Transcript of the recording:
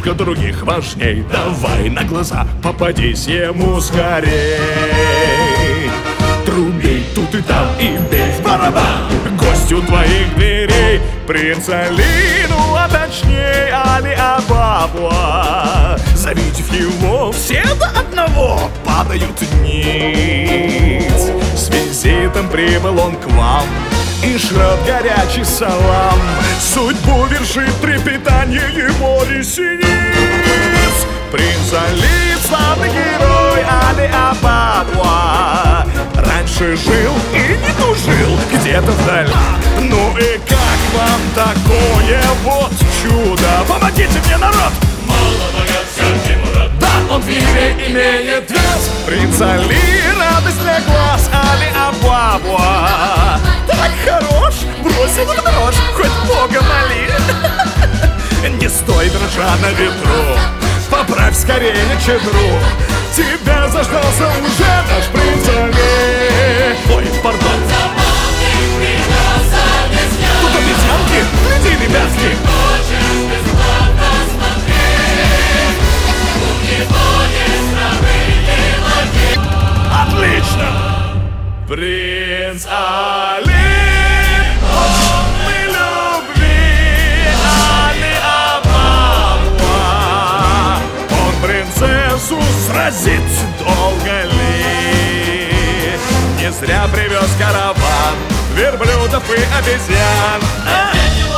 сердечко других важней. Давай на глаза попадись ему скорей. Труби тут и там и бей в барабан. Гость у твоих дверей принц Алину, а точнее Али-Абабу. Завидев его, все до одного падают ниц. С визитом прибыл он к вам и шлет горячий салам. Судьбу вершит трепетание его ресниц. Принц Али, славный герой Али-Абабу, раньше жил и не тужил где-то вдали. Ну и как вам такое вот чудо? Помогите мне, народ! Мало богат, всякий мурат. Да, он в мире имеет вес. Принц Али, радость для глаз Али-Абабу. Так хорош, бросил в дрожь, хоть Бога моли. Не стой, дрожа на ветру, поправь скорее чедру. Тебя заждался уже наш принц Али. Ой, пардон. Тут обезьянки, гляди, ребятки. Отлично! Принц Али, полный любви Али-Абабу. Он принцессу сразит долго ли? Не зря привез караван верблюдов и обезьян.